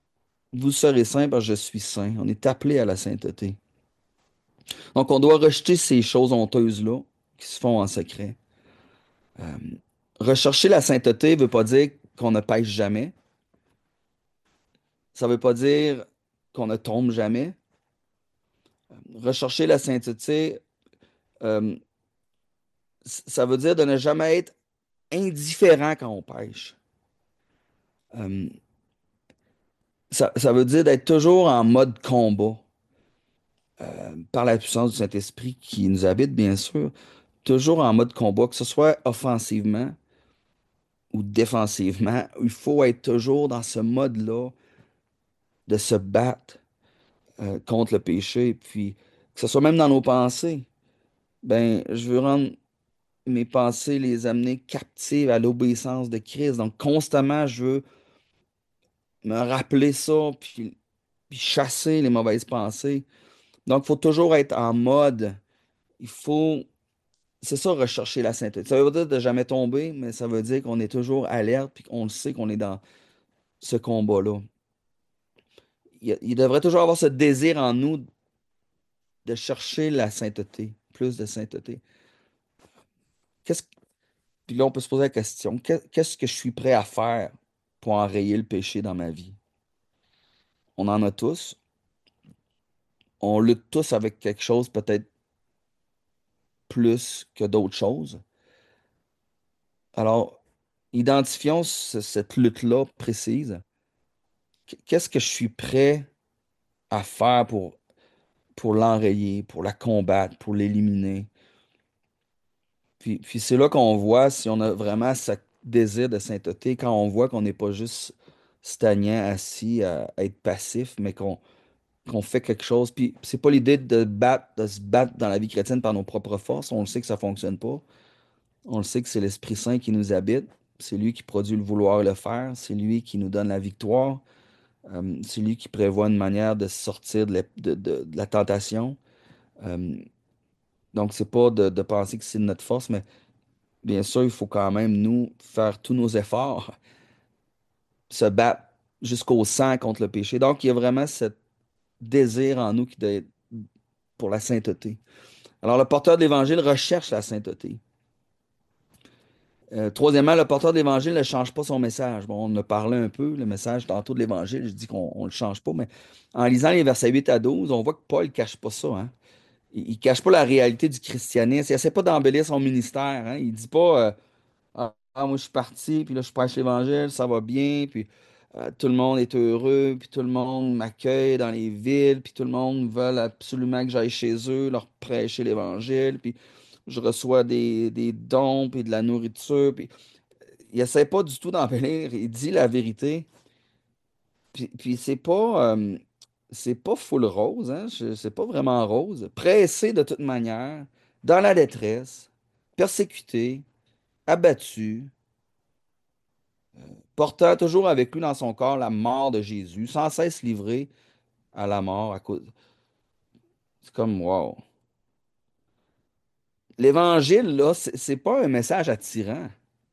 Vous serez saints parce que je suis saint. On est appelé à la sainteté. Donc, on doit rejeter ces choses honteuses-là qui se font en secret. Euh, Rechercher la sainteté ne veut pas dire qu'on ne pêche jamais. Ça ne veut pas dire qu'on ne tombe jamais. Rechercher la sainteté, euh, c- ça veut dire de ne jamais être indifférent quand on pêche. Euh, ça, ça veut dire d'être toujours en mode combat, euh, par la puissance du Saint-Esprit qui nous habite, bien sûr, toujours en mode combat, que ce soit offensivement ou défensivement. Il faut être toujours dans ce mode-là de se battre euh, contre le péché, puis que ce soit même dans nos pensées. Ben, je veux rendre mes pensées, les amener captives à l'obéissance de Christ. Donc, constamment, je veux me rappeler ça, puis, puis chasser les mauvaises pensées. Donc, il faut toujours être en mode. Il faut, c'est ça, rechercher la sainteté. Ça veut pas dire de jamais tomber, mais ça veut dire qu'on est toujours alerte, puis qu'on le sait qu'on est dans ce combat-là. Il, y a- il devrait toujours avoir ce désir en nous de chercher la sainteté, plus de sainteté. Qu'est-ce, puis là, on peut se poser la question, qu'est- qu'est-ce que je suis prêt à faire pour enrayer le péché dans ma vie? On en a tous. On lutte tous avec quelque chose, peut-être plus que d'autres choses. Alors, identifions ce- cette lutte-là précise. Qu- Qu'est-ce que je suis prêt à faire pour, pour l'enrayer, pour la combattre, pour l'éliminer? Puis, puis c'est là qu'on voit si on a vraiment ce désir de sainteté, quand on voit qu'on n'est pas juste stagnant, assis, à, à être passif, mais qu'on qu'on fait quelque chose. Puis c'est pas l'idée de battre, de se battre dans la vie chrétienne par nos propres forces. On le sait que ça fonctionne pas. On le sait que c'est l'Esprit Saint qui nous habite. C'est lui qui produit le vouloir et le faire. C'est lui qui nous donne la victoire. Euh, c'est lui qui prévoit une manière de sortir de la, de- de- de la tentation. Euh, donc, c'est pas de, de penser que c'est de notre force, mais bien sûr, il faut quand même, nous, faire tous nos efforts, se battre jusqu'au sang contre le péché. Donc, il y a vraiment ce désir en nous qui doit être pour la sainteté. Alors, le porteur de l'Évangile recherche la sainteté. Euh, troisièmement, le porteur de l'Évangile ne change pas son message. Bon, on en a parlé un peu, le message tantôt de l'Évangile, je dis qu'on ne le change pas, mais en lisant les versets huit à douze, on voit que Paul ne cache pas ça, hein. Il ne cache pas la réalité du christianisme. Il essaie pas d'embellir son ministère, hein. Il dit pas, euh, ah, ah, moi je suis parti, puis là je prêche l'Évangile, ça va bien, puis euh, tout le monde est heureux, puis tout le monde m'accueille dans les villes, puis tout le monde veut absolument que j'aille chez eux, leur prêcher l'Évangile, puis je reçois des, des dons, puis de la nourriture, puis il essaie pas du tout d'embellir, il dit la vérité. Puis, puis c'est pas, euh, c'est pas full rose, hein? je- C'est pas vraiment rose. Pressé de toute manière, dans la détresse, persécuté, abattu, portant toujours avec lui dans son corps la mort de Jésus, sans cesse livré à la mort à cause. C'est comme wow. L'évangile, là, c'est c'est pas un message attirant.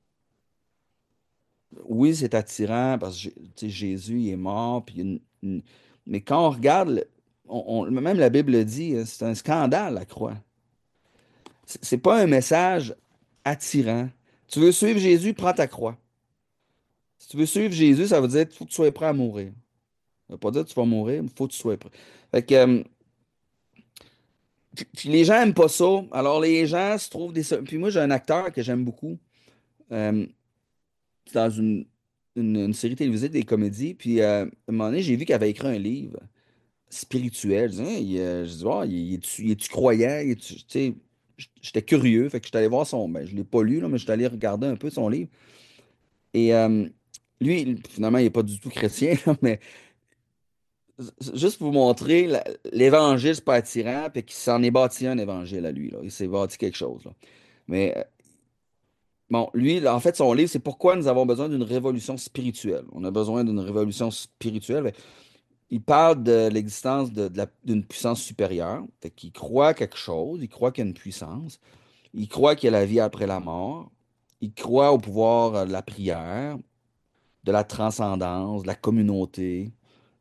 Oui, c'est attirant parce que tu sais, Jésus il est mort, puis il y a une- une- mais quand on regarde, le- on- on- même la Bible le dit, hein, c'est un scandale la croix. C'est c'est pas un message attirant. Tu veux suivre Jésus, prends ta croix. Si tu veux suivre Jésus, ça veut dire qu'il faut que tu sois prêt à mourir. Ça veut pas dire que tu vas mourir, mais il faut que tu sois prêt. Fait que, euh, puis- puis les gens aiment pas ça. Alors les gens se trouvent des... Puis moi, j'ai un acteur que j'aime beaucoup. Euh, c'est dans une, une, une série télévisée des comédies. Puis euh, à un moment donné, j'ai vu qu'il avait écrit un livre spirituel. Je dis, Hein, il, euh, je dis, Ah, il, il est-tu, il est-tu croyant? Il est-tu- Tu sais, j- j'étais curieux. Fait que je suis allé voir son... Ben, je l'ai pas lu, là, mais je suis allé regarder un peu son livre. Et euh, lui, il- finalement, il n'est pas du tout chrétien, là, mais juste pour vous montrer, la- l'évangile, c'est pas attirant, puis qu'il s'en est bâti un évangile à lui, là. Il s'est bâti quelque chose, là. Mais euh, bon, lui, là, en fait, son livre, c'est pourquoi nous avons besoin d'une révolution spirituelle. On a besoin d'une révolution spirituelle. Ben, il parle de l'existence de, de la- d'une puissance supérieure. Fait qu'il croit quelque chose, il croit qu'il y a une puissance, il croit qu'il y a la vie après la mort, il croit au pouvoir euh, de la prière, de la transcendance, de la communauté.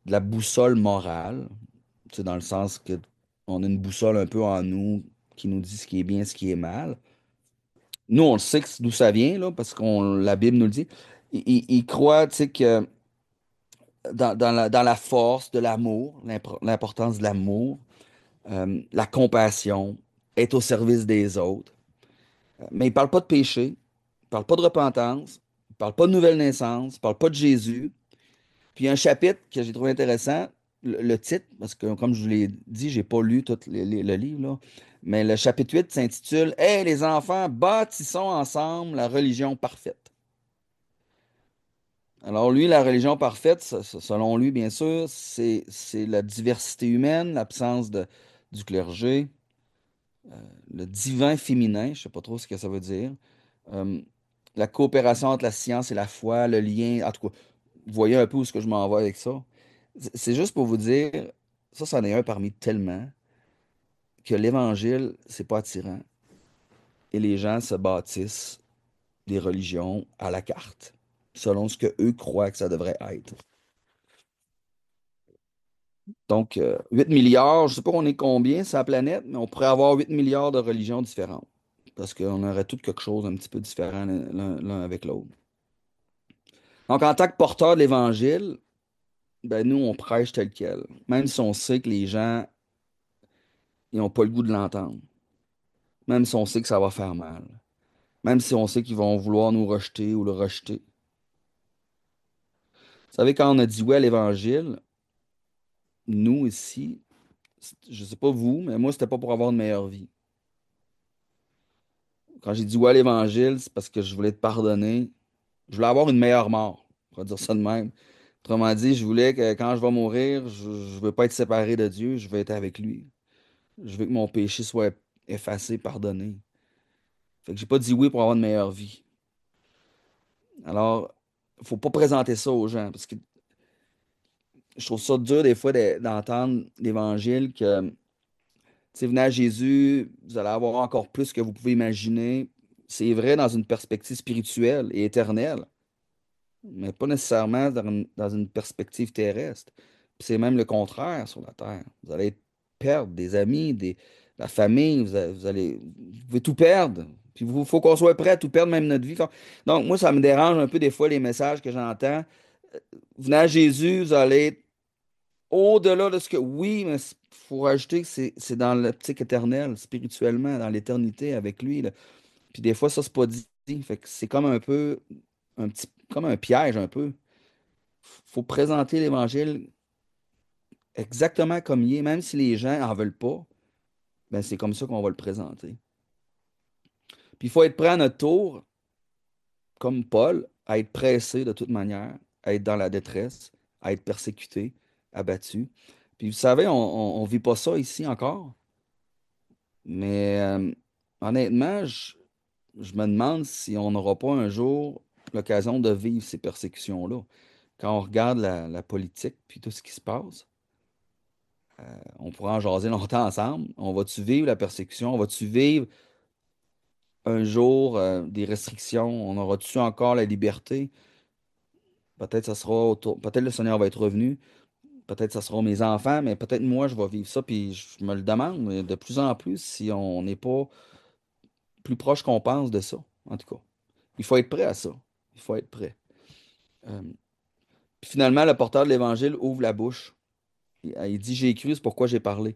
de la boussole morale, tu sais, dans le sens que on a une boussole un peu en nous qui nous dit ce qui est bien, ce qui est mal. Nous, on le sait que c'est d'où ça vient, là, parce que la Bible nous le dit. Il, il- il croit, tu sais, que dans, dans la, dans la force de l'amour, l'impor- l'importance de l'amour, euh, la compassion, être au service des autres. Euh, Mais il parle pas de péché, il parle pas de repentance, il parle pas de nouvelle naissance, il parle pas de Jésus. Puis il y a un chapitre que j'ai trouvé intéressant, le, le titre, parce que comme je vous l'ai dit, j'ai pas lu tout les- les- le livre, là, mais le chapitre huit s'intitule Hey les enfants, bâtissons ensemble la religion parfaite. Alors lui, la religion parfaite, se- se- selon lui, bien sûr, c'est c'est la diversité humaine, l'absence de, du clergé, le divin féminin, je sais pas trop ce que ça veut dire, euh, la coopération entre la science et la foi, le lien, en tout cas, vous voyez un peu où est-ce que je m'en vais avec ça. C'est c'est juste pour vous dire, ça, c'en est un parmi tellement, que l'Évangile, c'est pas attirant. Et les gens se bâtissent des religions à la carte, selon ce que eux croient que ça devrait être. Donc, euh, huit milliards, je sais pas on est combien sur la planète, mais on pourrait avoir huit milliards de religions différentes. Parce qu'on aurait tout quelque chose un petit peu différent l'un l'un avec l'autre. Donc, en tant que porteur de l'Évangile, ben, nous, on prêche tel quel. Même si on sait que les gens, ils n'ont pas le goût de l'entendre. Même si on sait que ça va faire mal. Même si on sait qu'ils vont vouloir nous rejeter ou le rejeter. Vous savez, quand on a dit oui à l'Évangile, nous ici, je sais pas vous, mais moi, c'était pas pour avoir une meilleure vie. Quand j'ai dit oui à l'Évangile, c'est parce que je voulais te pardonner. Je voulais avoir une meilleure mort. On va dire ça de même. Autrement dit, je voulais que quand je vais mourir, je ne veux pas être séparé de Dieu, je veux être avec lui. Je veux que mon péché soit effacé, pardonné. Fait que j'ai pas dit oui pour avoir une meilleure vie. Alors, faut pas présenter ça aux gens, parce que je trouve ça dur des fois de- d'entendre l'Évangile que, tu sais, venez à Jésus, vous allez avoir encore plus que vous pouvez imaginer. C'est vrai dans une perspective spirituelle et éternelle, mais pas nécessairement dans une, dans une perspective terrestre. Puis c'est même le contraire sur la terre. Vous allez perdre des amis, des, la famille, vous, a- vous allez, vous pouvez tout perdre. Puis il faut qu'on soit prêt à tout perdre, même notre vie. Donc, moi, ça me dérange un peu des fois les messages que j'entends. Venez à Jésus, vous allez être au-delà de ce que. Oui, mais il faut rajouter que c'est c'est dans l'optique éternelle, spirituellement, dans l'éternité avec lui, là. Puis des fois, ça, c'est pas dit. Fait que c'est comme un peu, un petit, comme un piège un peu. Faut présenter l'Évangile exactement comme il est, même si les gens en veulent pas, ben c'est comme ça qu'on va le présenter. Puis il faut être prêt à notre tour, comme Paul, à être pressé de toute manière, à être dans la détresse, à être persécuté, abattu. Puis vous savez, on ne vit pas ça ici encore, mais euh, honnêtement, je, je me demande si on n'aura pas un jour l'occasion de vivre ces persécutions-là. Quand on regarde la, la politique puis tout ce qui se passe, on pourra en jaser longtemps ensemble. On va-tu vivre la persécution? On va-tu vivre un jour euh, des restrictions? On aura-tu encore la liberté? Peut-être ça sera autour. Peut-être le Seigneur va être revenu. Peut-être ça sera mes enfants, mais peut-être moi je vais vivre ça. Puis je me le demande mais de plus en plus si on n'est pas plus proche qu'on pense de ça. En tout cas, il faut être prêt à ça. Il faut être prêt. Euh, puis finalement, le porteur de l'Évangile ouvre la bouche. Il, il dit, j'ai cru, c'est pourquoi j'ai parlé.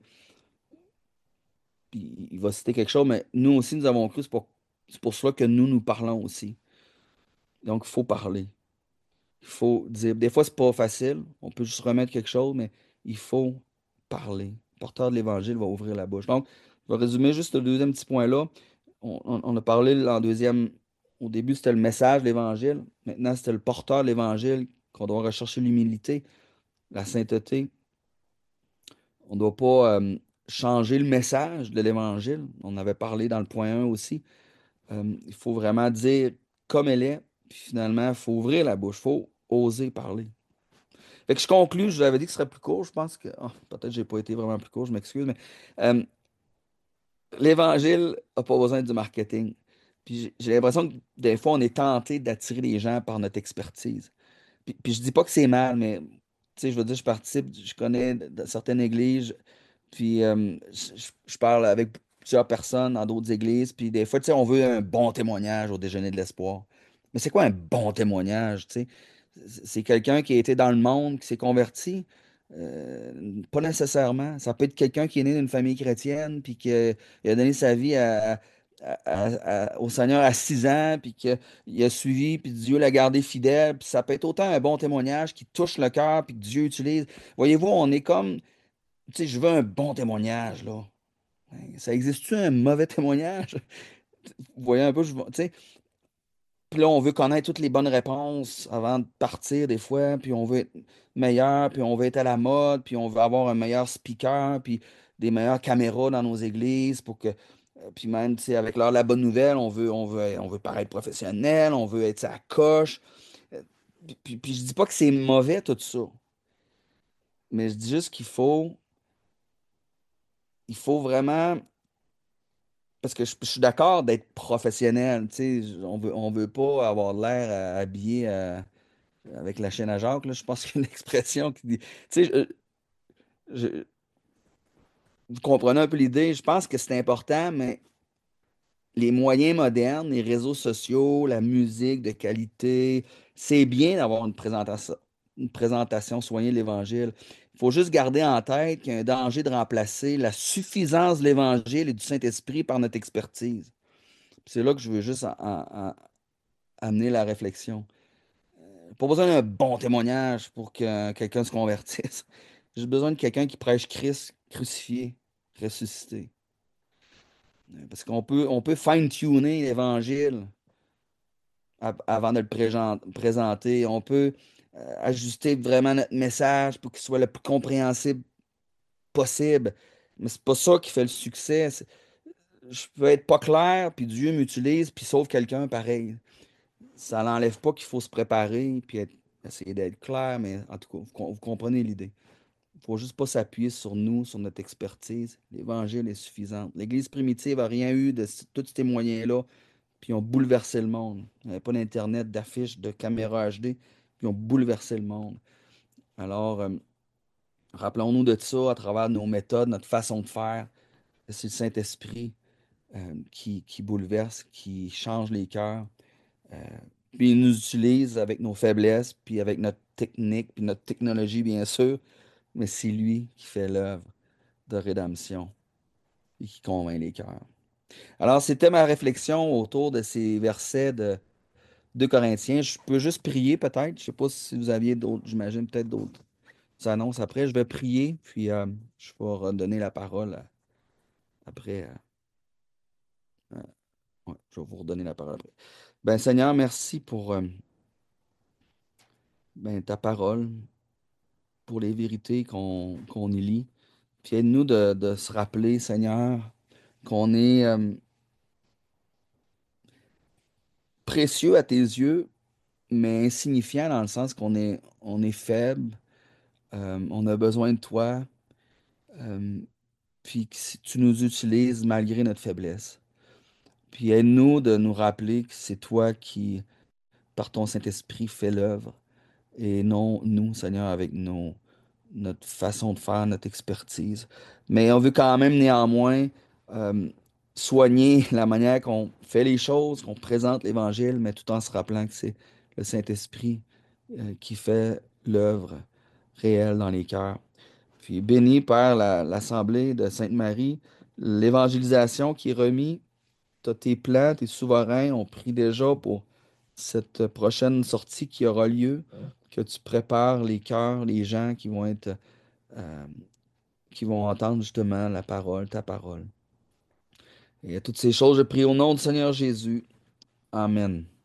Puis il va citer quelque chose, mais nous aussi, nous avons cru, c'est pour, c'est pour cela que nous, nous parlons aussi. Donc, il faut parler. Il faut dire. Des fois, c'est pas facile. On peut juste remettre quelque chose, mais il faut parler. Le porteur de l'Évangile va ouvrir la bouche. Donc, je vais résumer juste le deuxième petit point-là. On, on- on a parlé en deuxième. Au début, c'était le message de l'Évangile. Maintenant, c'était le porteur de l'Évangile qu'on doit rechercher l'humilité, la sainteté. On ne doit pas euh, changer le message de l'Évangile. On avait parlé dans le point un aussi. Euh, il faut vraiment dire comme elle est. Puis finalement, il faut ouvrir la bouche. Il faut oser parler. Fait que je conclus, je vous avais dit que ce serait plus court. Je pense que ah, peut-être que j'ai pas été vraiment plus court, je m'excuse, mais euh, l'Évangile n'a pas besoin du marketing. Puis j'ai j'ai l'impression que des fois, on est tenté d'attirer les gens par notre expertise. Puis, puis je dis pas que c'est mal, mais sais, je veux dire, je participe, je connais de- de certaines églises, puis euh, je, je- je parle avec plusieurs personnes dans d'autres églises, puis des fois, tu sais, on veut un bon témoignage au déjeuner de l'espoir. Mais c'est quoi un bon témoignage, tu sais? C'est c'est quelqu'un qui a été dans le monde, qui s'est converti? Euh, pas nécessairement. Ça peut être quelqu'un qui est né d'une famille chrétienne, puis qui a, il a donné sa vie à- à- à- à- au Seigneur à six ans, puis qu'il a suivi, puis Dieu l'a gardé fidèle. Puis ça peut être autant un bon témoignage qui touche le cœur, puis que Dieu utilise. Voyez-vous, on est comme, tu sais, je veux un bon témoignage, là. Hein, ça existe-tu un mauvais témoignage? Vous voyez un peu, je, tu sais, puis là, on veut connaître toutes les bonnes réponses avant de partir des fois, puis on veut être meilleur, puis on veut être à la mode, puis on veut avoir un meilleur speaker, puis des meilleures caméras dans nos églises pour que, euh, puis même, tu sais, avec leur la bonne nouvelle, on veut, on veut, on veut paraître professionnel, on veut être à coche. Euh, Puis, puis, puis je dis pas que c'est mauvais tout ça, mais je dis juste qu'il faut, il faut vraiment. Parce que je, je suis d'accord d'être professionnel, tu sais, on veut, on veut pas avoir l'air euh, habillé euh, avec la chaîne à Jacques, là, je pense qu'il y a une expression qui dit, tu sais, je- je- vous comprenez un peu l'idée, je pense que c'est important, mais les moyens modernes, les réseaux sociaux, la musique de qualité, c'est bien d'avoir une présentation, une présentation soignée de l'Évangile. Il faut juste garder en tête qu'il y a un danger de remplacer la suffisance de l'Évangile et du Saint-Esprit par notre expertise. C'est là que je veux juste en- en- en- amener la réflexion. Pas besoin d'un bon témoignage pour que quelqu'un se convertisse. J'ai besoin de quelqu'un qui prêche Christ crucifié, ressuscité. Parce qu'on peut, on peut fine-tuner l'Évangile av- avant de le prégen- présenter. On peut euh, ajuster vraiment notre message pour qu'il soit le plus compréhensible possible. Mais c'est pas ça qui fait le succès. C'est- Je peux être pas clair, puis Dieu m'utilise, puis sauve quelqu'un pareil. Ça n'enlève pas qu'il faut se préparer, puis être- essayer d'être clair, mais en tout cas, vous, com- vous comprenez l'idée. Il ne faut juste pas s'appuyer sur nous, sur notre expertise. L'Évangile est suffisant. L'Église primitive n'a rien eu de c- tous ces moyens-là, puis ils ont bouleversé le monde. Il n'y avait pas d'Internet, d'affiches, de caméras H D, puis ils ont bouleversé le monde. Alors, euh, rappelons-nous de ça à travers nos méthodes, notre façon de faire. C'est le Saint-Esprit euh, qui, qui bouleverse, qui change les cœurs. Euh, Puis il nous utilise avec nos faiblesses, puis avec notre technique, puis notre technologie, bien sûr, mais c'est lui qui fait l'œuvre de rédemption et qui convainc les cœurs. Alors, c'était ma réflexion autour de ces versets de deux Corinthiens. Je peux juste prier peut-être. Je ne sais pas si vous aviez d'autres, j'imagine peut-être d'autres annonces après. Je vais prier, puis euh, je vais redonner la parole euh, après. euh, euh, ouais, je vais vous redonner la parole après. Ben, Seigneur, merci pour euh, ben, ta parole, pour les vérités qu'on qu'on y lit. Puis aide-nous de, de se rappeler, Seigneur, qu'on est euh, précieux à tes yeux, mais insignifiant dans le sens qu'on est, on est faible, euh, on a besoin de toi, euh, puis que si tu nous utilises malgré notre faiblesse. Puis aide-nous de nous rappeler que c'est toi qui, par ton Saint-Esprit, fais l'œuvre, et non nous, Seigneur, avec nos, notre façon de faire, notre expertise. Mais on veut quand même néanmoins euh, soigner la manière qu'on fait les choses, qu'on présente l'Évangile, mais tout en se rappelant que c'est le Saint-Esprit euh, qui fait l'œuvre réelle dans les cœurs. Puis béni Père la- l'Assemblée de Sainte-Marie, l'évangélisation qui est remise, tu as tes plans, tes souverains, on prie déjà pour cette prochaine sortie qui aura lieu, que tu prépares les cœurs, les gens qui vont être euh, qui vont entendre justement la parole, ta parole. Et à toutes ces choses, je prie au nom du Seigneur Jésus. Amen.